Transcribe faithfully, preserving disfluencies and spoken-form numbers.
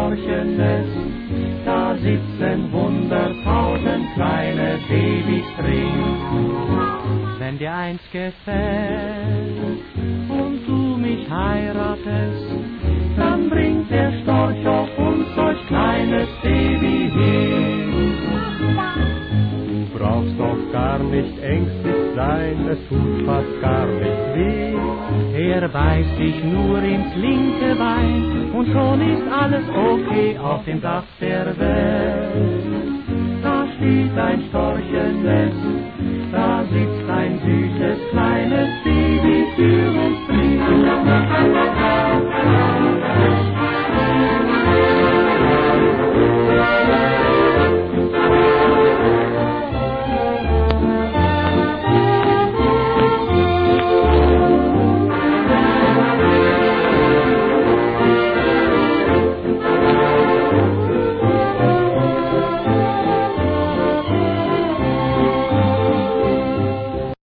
Storchennest, da sitzen hunderttausend kleine Babys drin. Wenn dir eins gefällt und du mich heiratest, dann bringt der Storch auf uns solch kleines Baby hin. Du brauchst doch gar nicht ängstlich sein, es tut fast gar nicht weh. Er beißt dich nur ins linke Bein und schon ist alles okay auf dem Dach der Welt. Da steht ein Storchennest, da sitzt ein süßes kleines Baby für uns drin.